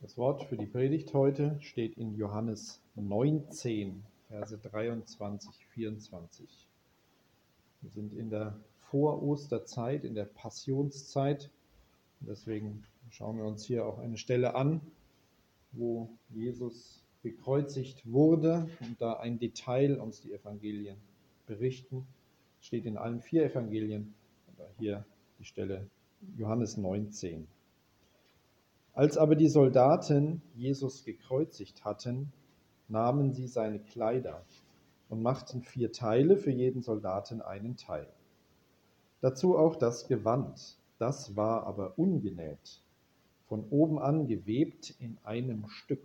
Das Wort für die Predigt heute steht in Johannes 19, Verse 23, 24. Wir sind in der Vorosterzeit, in der Passionszeit. Deswegen schauen wir uns hier auch eine Stelle an, wo Jesus gekreuzigt wurde und da ein Detail uns die Evangelien berichten. Steht in allen 4 Evangelien, aber hier die Stelle Johannes 19. Als aber die Soldaten Jesus gekreuzigt hatten, nahmen sie seine Kleider und machten 4 Teile, für jeden Soldaten einen Teil. Dazu auch das Gewand, das war aber ungenäht, von oben an gewebt in einem Stück.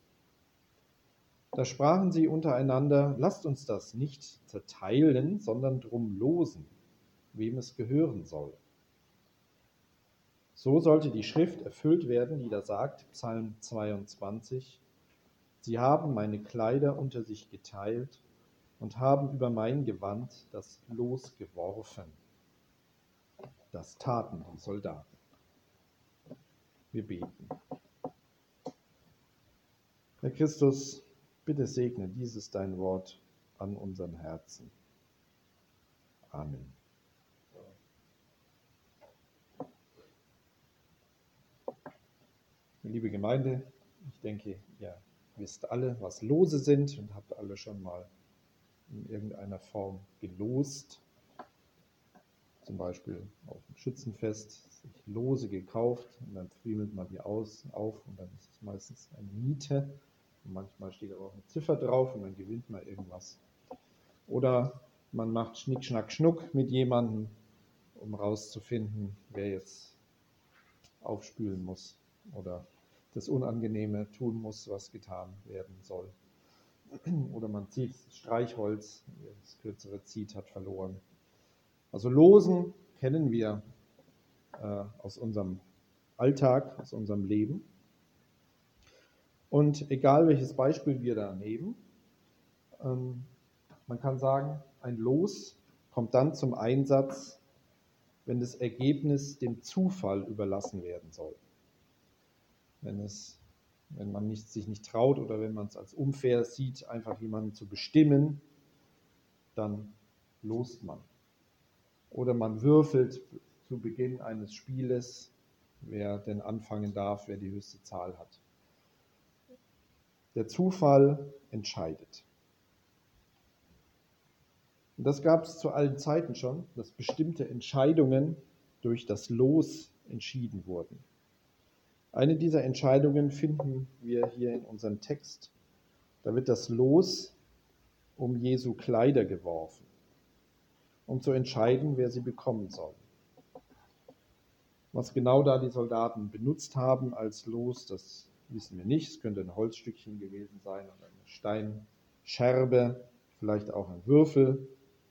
Da sprachen sie untereinander: Lasst uns das nicht zerteilen, sondern drum losen, wem es gehören soll. So sollte die Schrift erfüllt werden, die da sagt, Psalm 22, Sie haben meine Kleider unter sich geteilt und haben über mein Gewand das Los geworfen. Das taten die Soldaten. Wir beten. Herr Christus, bitte segne dieses dein Wort an unseren Herzen. Amen. Liebe Gemeinde, ich denke, ihr wisst alle, was Lose sind und habt alle schon mal in irgendeiner Form gelost. Zum Beispiel auf dem Schützenfest sich Lose gekauft und dann friemelt man die auf und dann ist es meistens eine Miete. Und manchmal steht aber auch eine Ziffer drauf und dann gewinnt man irgendwas. Oder man macht Schnick, Schnack, Schnuck mit jemandem, um rauszufinden, wer jetzt aufspülen muss oder das Unangenehme tun muss, was getan werden soll. Oder man zieht Streichholz, wer das Kürzere zieht, hat verloren. Also Losen kennen wir aus unserem Alltag, aus unserem Leben. Und egal welches Beispiel wir da nehmen, man kann sagen, ein Los kommt dann zum Einsatz, wenn das Ergebnis dem Zufall überlassen werden soll. Wenn man sich nicht traut oder wenn man es als unfair sieht, einfach jemanden zu bestimmen, dann lost man. Oder man würfelt zu Beginn eines Spieles, wer denn anfangen darf, wer die höchste Zahl hat. Der Zufall entscheidet. Und das gab es zu allen Zeiten schon, dass bestimmte Entscheidungen durch das Los entschieden wurden. Eine dieser Entscheidungen finden wir hier in unserem Text. Da wird das Los um Jesu Kleider geworfen, um zu entscheiden, wer sie bekommen soll. Was genau da die Soldaten benutzt haben als Los, das wissen wir nicht. Es könnte ein Holzstückchen gewesen sein oder eine Steinscherbe, vielleicht auch ein Würfel.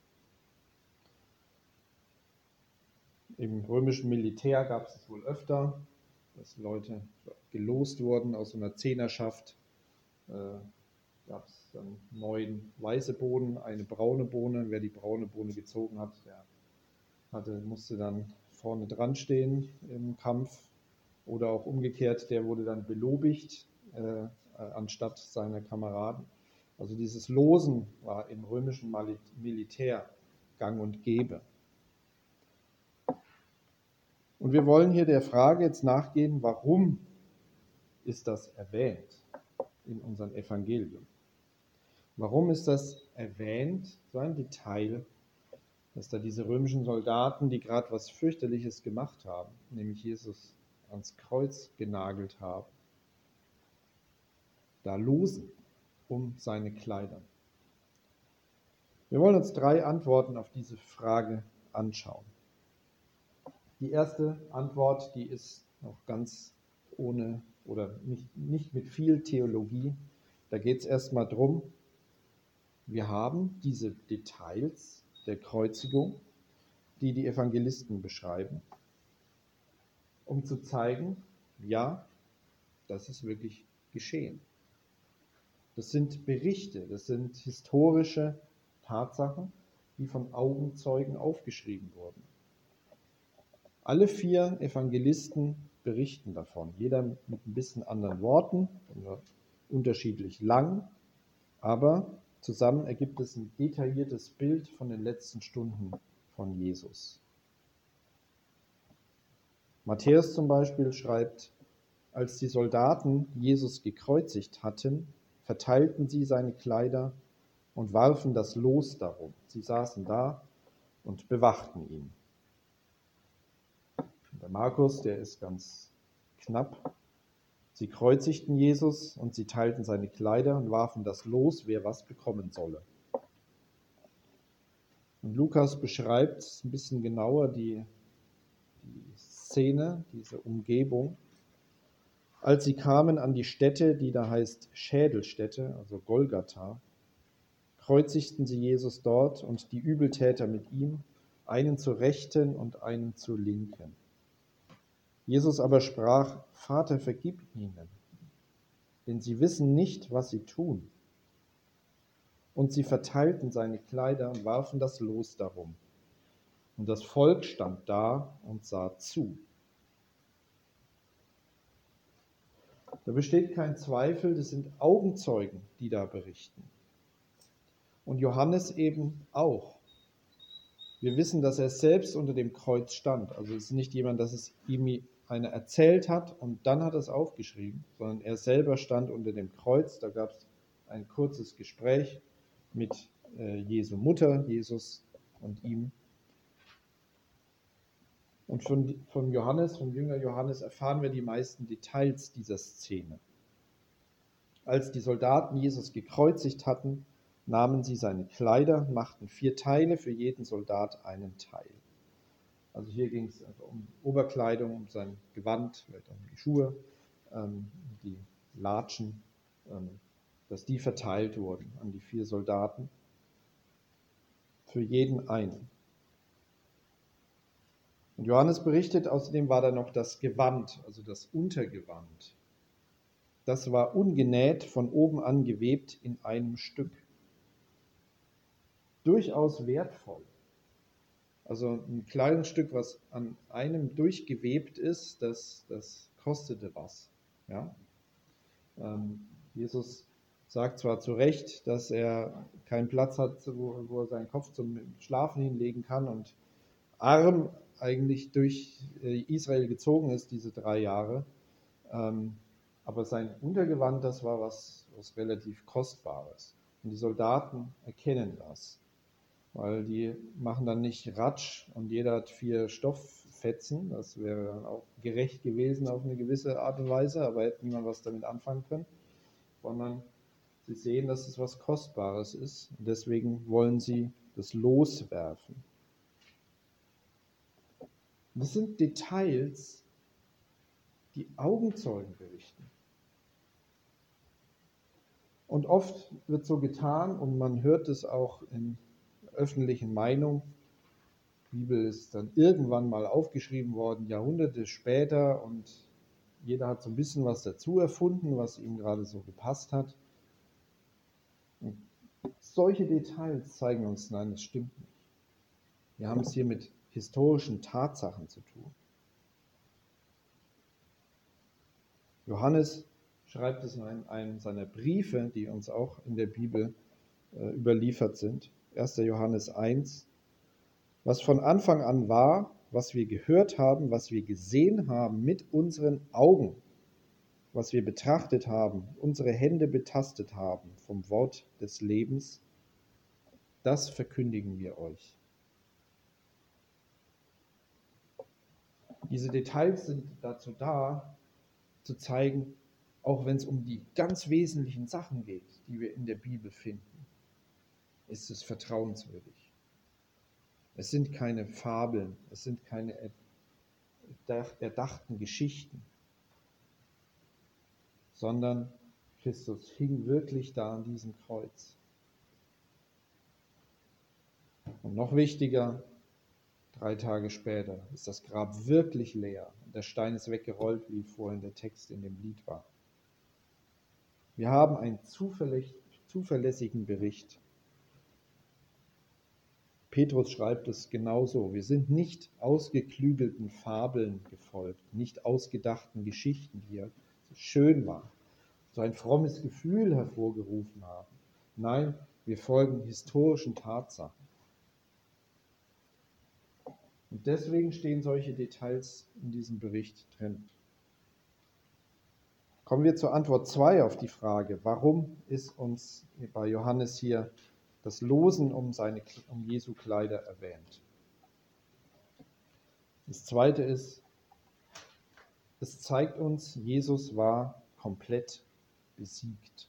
Im römischen Militär gab es wohl öfter, dass Leute gelost wurden aus so einer Zehnerschaft. Gab es dann 9 weiße Bohnen, eine braune Bohne. Wer die braune Bohne gezogen hat, der musste dann vorne dran stehen im Kampf. Oder auch umgekehrt, der wurde dann belobigt anstatt seiner Kameraden. Also dieses Losen war im römischen Militär gang und gäbe. Und wir wollen hier der Frage jetzt nachgehen, warum ist das erwähnt in unserem Evangelium? Warum ist das erwähnt, so ein Detail, dass da diese römischen Soldaten, die gerade was fürchterliches gemacht haben, nämlich Jesus ans Kreuz genagelt haben, da losen um seine Kleider? Wir wollen uns 3 Antworten auf diese Frage anschauen. Die erste Antwort, die ist noch ganz ohne oder nicht mit viel Theologie. Da geht es erstmal drum, wir haben diese Details der Kreuzigung, die die Evangelisten beschreiben, um zu zeigen, ja, das ist wirklich geschehen. Das sind Berichte, das sind historische Tatsachen, die von Augenzeugen aufgeschrieben wurden. Alle 4 Evangelisten berichten davon. Jeder mit ein bisschen anderen Worten, unterschiedlich lang, aber zusammen ergibt es ein detailliertes Bild von den letzten Stunden von Jesus. Matthäus zum Beispiel schreibt: Als die Soldaten Jesus gekreuzigt hatten, verteilten sie seine Kleider und warfen das Los darum. Sie saßen da und bewachten ihn. Der Markus, der ist ganz knapp. Sie kreuzigten Jesus und sie teilten seine Kleider und warfen das Los, wer was bekommen solle. Und Lukas beschreibt ein bisschen genauer die Szene, diese Umgebung. Als sie kamen an die Stätte, die da heißt Schädelstätte, also Golgatha, kreuzigten sie Jesus dort und die Übeltäter mit ihm, einen zur Rechten und einen zur Linken. Jesus aber sprach: Vater, vergib ihnen, denn sie wissen nicht, was sie tun. Und sie verteilten seine Kleider und warfen das Los darum. Und das Volk stand da und sah zu. Da besteht kein Zweifel, das sind Augenzeugen, die da berichten. Und Johannes eben auch. Wir wissen, dass er selbst unter dem Kreuz stand. Also es ist nicht jemand, dass es ihm einer erzählt hat und dann hat er es aufgeschrieben, sondern er selber stand unter dem Kreuz. Da gab es ein kurzes Gespräch mit Jesu Mutter, Jesus und ihm. Und von Johannes, vom Jünger Johannes, erfahren wir die meisten Details dieser Szene. Als die Soldaten Jesus gekreuzigt hatten, nahmen sie seine Kleider, machten 4 Teile, für jeden Soldat einen Teil. Also hier ging es einfach um Oberkleidung, um sein Gewand, vielleicht auch um die Schuhe, die Latschen, dass die verteilt wurden an die 4 Soldaten. Für jeden einen. Und Johannes berichtet, außerdem war da noch das Gewand, also das Untergewand. Das war ungenäht, von oben an gewebt in einem Stück. Durchaus wertvoll. Also ein Kleidungsstück, was an einem durchgewebt ist, das kostete was. Ja? Jesus sagt zwar zu Recht, dass er keinen Platz hat, wo er seinen Kopf zum Schlafen hinlegen kann und arm eigentlich durch Israel gezogen ist, diese 3 Jahre. Aber sein Untergewand, das war was relativ Kostbares. Und die Soldaten erkennen das, weil die machen dann nicht Ratsch und jeder hat 4 Stofffetzen. Das wäre dann auch gerecht gewesen auf eine gewisse Art und Weise, aber hätte niemand was damit anfangen können. Sondern sie sehen, dass es was Kostbares ist und deswegen wollen sie das loswerfen. Das sind Details, die Augenzeugen berichten. Und oft wird so getan, und man hört es auch in der öffentlichen Meinung, die Bibel ist dann irgendwann mal aufgeschrieben worden, Jahrhunderte später, und jeder hat so ein bisschen was dazu erfunden, was ihm gerade so gepasst hat. Und solche Details zeigen uns, nein, das stimmt nicht. Wir haben es hier mit historischen Tatsachen zu tun. Johannes schreibt es in einem seiner Briefe, die uns auch in der Bibel überliefert sind. 1. Johannes 1. Was von Anfang an war, was wir gehört haben, was wir gesehen haben mit unseren Augen, was wir betrachtet haben, unsere Hände betastet haben vom Wort des Lebens, das verkündigen wir euch. Diese Details sind dazu da, zu zeigen, auch wenn es um die ganz wesentlichen Sachen geht, die wir in der Bibel finden, ist es vertrauenswürdig. Es sind keine Fabeln, es sind keine erdachten Geschichten, sondern Christus hing wirklich da an diesem Kreuz. Und noch wichtiger, 3 Tage später ist das Grab wirklich leer und der Stein ist weggerollt, wie vorhin der Text in dem Lied war. Wir haben einen zuverlässigen Bericht. Petrus schreibt es genauso. Wir sind nicht ausgeklügelten Fabeln gefolgt, nicht ausgedachten Geschichten, die ja so schön waren, so ein frommes Gefühl hervorgerufen haben. Nein, wir folgen historischen Tatsachen. Und deswegen stehen solche Details in diesem Bericht drin. Kommen wir zur Antwort 2 auf die Frage, warum ist uns bei Johannes hier das Losen um Jesu Kleider erwähnt. Das zweite ist, es zeigt uns, Jesus war komplett besiegt.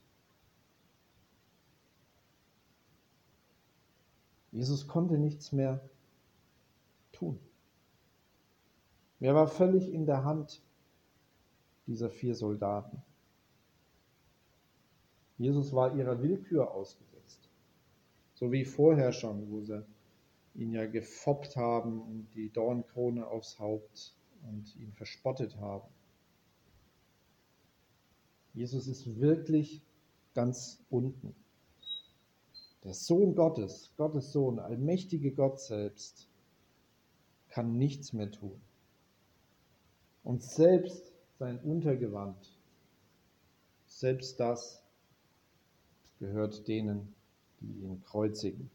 Jesus konnte nichts mehr tun. Er war völlig in der Hand dieser 4 Soldaten. Jesus war ihrer Willkür ausgesetzt. So wie vorher schon, wo sie ihn ja gefoppt haben und die Dornkrone aufs Haupt und ihn verspottet haben. Jesus ist wirklich ganz unten. Der Sohn Gottes, Gottes Sohn, allmächtige Gott selbst, kann nichts mehr tun. Und selbst sein Untergewand, selbst das gehört denen, die ihn kreuzigen.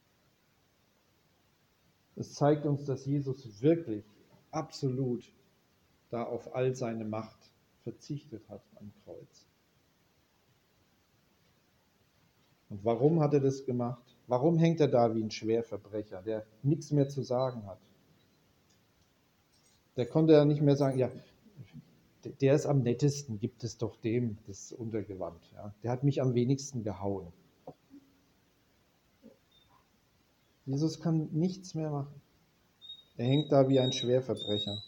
Es zeigt uns, dass Jesus wirklich absolut da auf all seine Macht verzichtet hat am Kreuz. Und warum hat er das gemacht? Warum hängt er da wie ein Schwerverbrecher, der nichts mehr zu sagen hat? Der konnte ja nicht mehr sagen, ja, der ist am nettesten, gibt es doch dem das Untergewand. Ja. Der hat mich am wenigsten gehauen. Jesus kann nichts mehr machen. Er hängt da wie ein Schwerverbrecher.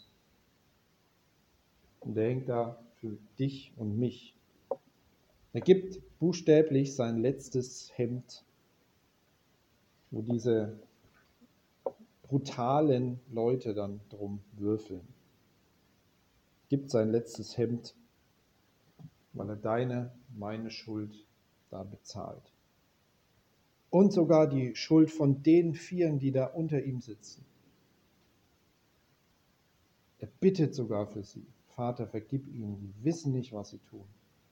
Und er hängt da für dich und mich. Er gibt buchstäblich sein letztes Hemd, wo diese brutalen Leute dann drum würfeln. Gibt sein letztes Hemd, weil er deine, meine Schuld da bezahlt. Und sogar die Schuld von den 4, die da unter ihm sitzen. Er bittet sogar für sie. Vater, vergib ihnen, die wissen nicht, was sie tun.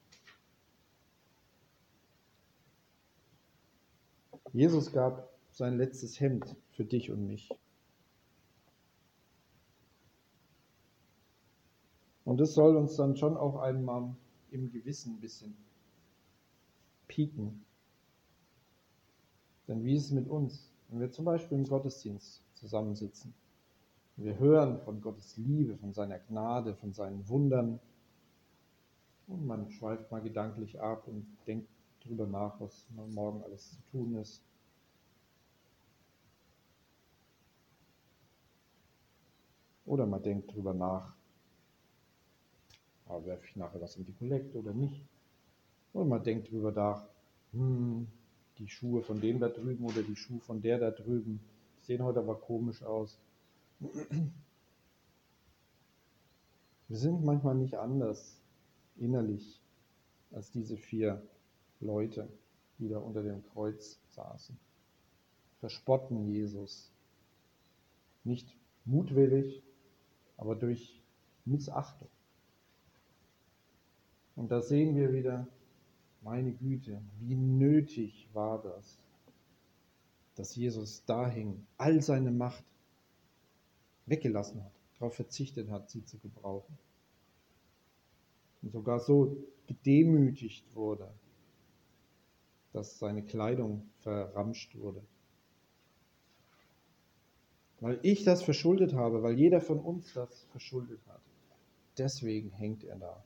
Jesus gab sein letztes Hemd für dich und mich. Und das soll uns dann schon auch einmal im Gewissen ein bisschen pieken. Denn wie ist es mit uns, wenn wir zum Beispiel im Gottesdienst zusammensitzen? Wir hören von Gottes Liebe, von seiner Gnade, von seinen Wundern. Und man schweift mal gedanklich ab und denkt darüber nach, was morgen alles zu tun ist. Oder man denkt darüber nach, werfe ich nachher was in die Kollekte oder nicht. Oder man denkt darüber nach, die Schuhe von dem da drüben oder die Schuhe von der da drüben sehen heute aber komisch aus. Wir sind manchmal nicht anders innerlich als diese 4 Leute, die da unter dem Kreuz saßen. Verspotten Jesus. Nicht mutwillig, aber durch Missachtung. Und da sehen wir wieder, meine Güte, wie nötig war das, dass Jesus da hing, all seine Macht weggelassen hat, darauf verzichtet hat, sie zu gebrauchen. Und sogar so gedemütigt wurde, dass seine Kleidung verramscht wurde. Weil ich das verschuldet habe, weil jeder von uns das verschuldet hat. Deswegen hängt er da.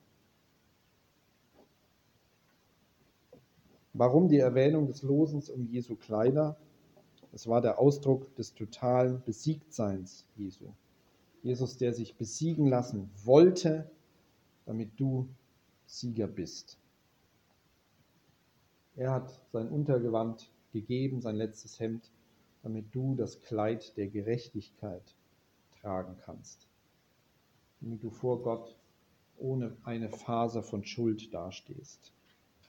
Warum die Erwähnung des Losens um Jesu Kleider? Es war der Ausdruck des totalen Besiegtseins Jesu. Jesus, der sich besiegen lassen wollte, damit du Sieger bist. Er hat sein Untergewand gegeben, sein letztes Hemd, damit du das Kleid der Gerechtigkeit tragen kannst. Damit du vor Gott ohne eine Faser von Schuld dastehst.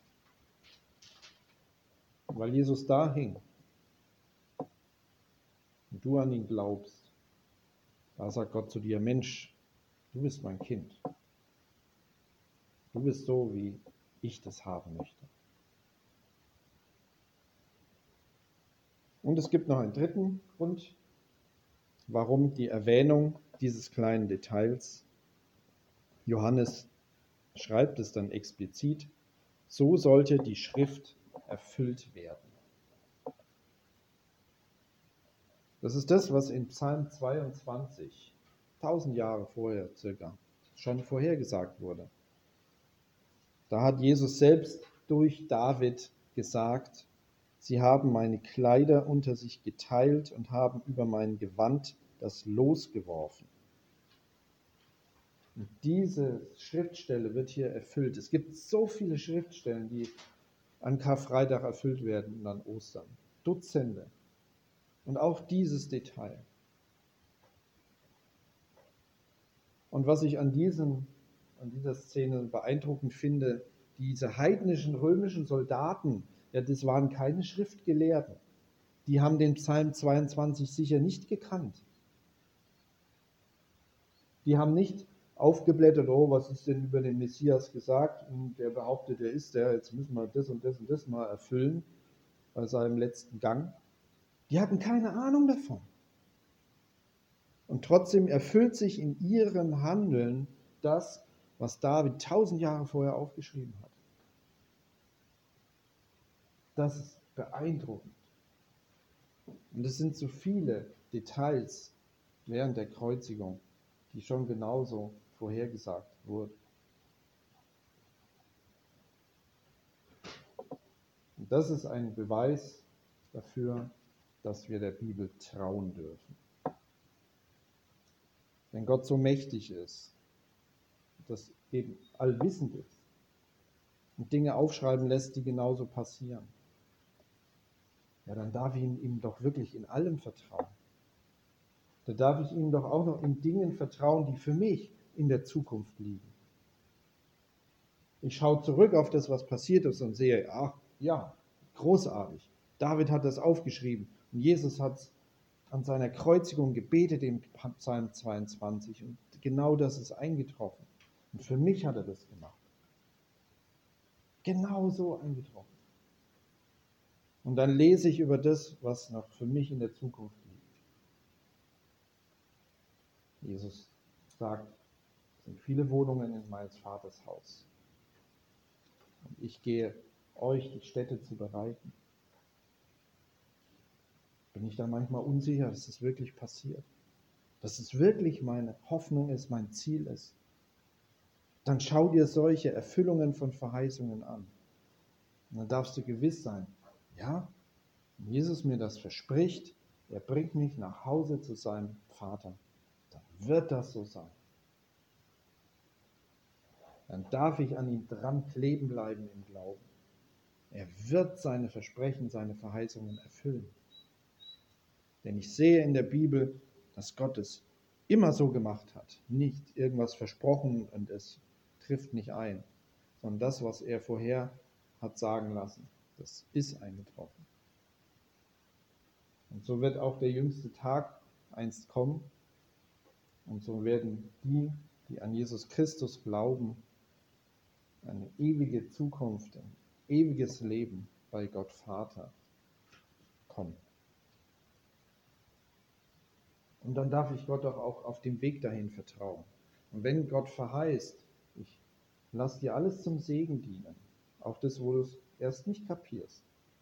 Weil Jesus da hing, und du an ihn glaubst, da sagt Gott zu dir, Mensch, du bist mein Kind. Du bist so, wie ich das haben möchte. Und es gibt noch einen dritten Grund, warum die Erwähnung dieses kleinen Details. Johannes schreibt es dann explizit, so sollte die Schrift erfüllt werden. Das ist das, was in Psalm 22, 1000 Jahre vorher circa, schon vorhergesagt wurde. Da hat Jesus selbst durch David gesagt, sie haben meine Kleider unter sich geteilt und haben über mein Gewand das Los geworfen. Und diese Schriftstelle wird hier erfüllt. Es gibt so viele Schriftstellen, die an Karfreitag erfüllt werden und an Ostern. Dutzende. Und auch dieses Detail. Und was ich an dieser Szene beeindruckend finde, diese heidnischen römischen Soldaten, ja, das waren keine Schriftgelehrten. Die haben den Psalm 22 sicher nicht gekannt. Die haben nicht aufgeblättert, oh, was ist denn über den Messias gesagt? Und der behauptet, er ist der, jetzt müssen wir das und das und das mal erfüllen bei seinem letzten Gang. Die hatten keine Ahnung davon. Und trotzdem erfüllt sich in ihrem Handeln das, was David 1000 Jahre vorher aufgeschrieben hat. Das ist beeindruckend. Und es sind so viele Details während der Kreuzigung, die schon genauso vorhergesagt wurden. Und das ist ein Beweis dafür, dass wir der Bibel trauen dürfen. Wenn Gott so mächtig ist, dass eben allwissend ist und Dinge aufschreiben lässt, die genauso passieren, ja, dann darf ich ihm doch wirklich in allem vertrauen. Da darf ich ihm doch auch noch in Dingen vertrauen, die für mich in der Zukunft liegen. Ich schaue zurück auf das, was passiert ist und sehe, ach ja, großartig. David hat das aufgeschrieben und Jesus hat es an seiner Kreuzigung gebetet in Psalm 22 und genau das ist eingetroffen. Und für mich hat er das gemacht. Genau so eingetroffen. Und dann lese ich über das, was noch für mich in der Zukunft liegt. Jesus sagt, es sind viele Wohnungen in meines Vaters Haus. Und ich gehe euch die Städte zu bereiten. Bin ich da manchmal unsicher, dass es wirklich passiert? Dass es wirklich meine Hoffnung ist, mein Ziel ist? Dann schau dir solche Erfüllungen von Verheißungen an. Und dann darfst du gewiss sein, ja, wenn Jesus mir das verspricht, er bringt mich nach Hause zu seinem Vater, dann wird das so sein. Dann darf ich an ihm dran kleben bleiben im Glauben. Er wird seine Versprechen, seine Verheißungen erfüllen. Denn ich sehe in der Bibel, dass Gott es immer so gemacht hat. Nicht irgendwas versprochen und es trifft nicht ein, sondern das, was er vorher hat sagen lassen, das ist eingetroffen. Und so wird auch der jüngste Tag einst kommen. Und so werden die, die an Jesus Christus glauben, eine ewige Zukunft, ein ewiges Leben bei Gott Vater kommen. Und dann darf ich Gott doch auch auf dem Weg dahin vertrauen. Und wenn Gott verheißt, ich lasse dir alles zum Segen dienen, auch das, wo du es erst nicht kapierst,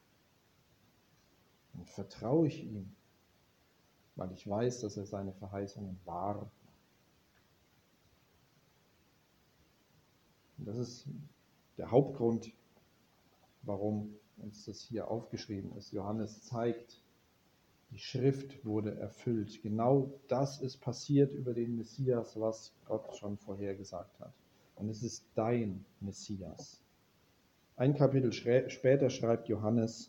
dann vertraue ich ihm, weil ich weiß, dass er seine Verheißungen wahr macht. Und das ist der Hauptgrund, warum uns das hier aufgeschrieben ist. Johannes zeigt, die Schrift wurde erfüllt. Genau das ist passiert über den Messias, was Gott schon vorhergesagt hat. Und es ist dein Messias. Ein Kapitel später schreibt Johannes,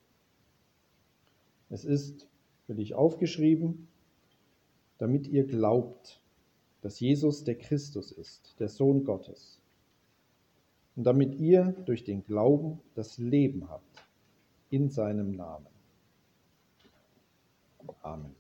es ist für dich aufgeschrieben, damit ihr glaubt, dass Jesus der Christus ist, der Sohn Gottes. Und damit ihr durch den Glauben das Leben habt in seinem Namen. Amen.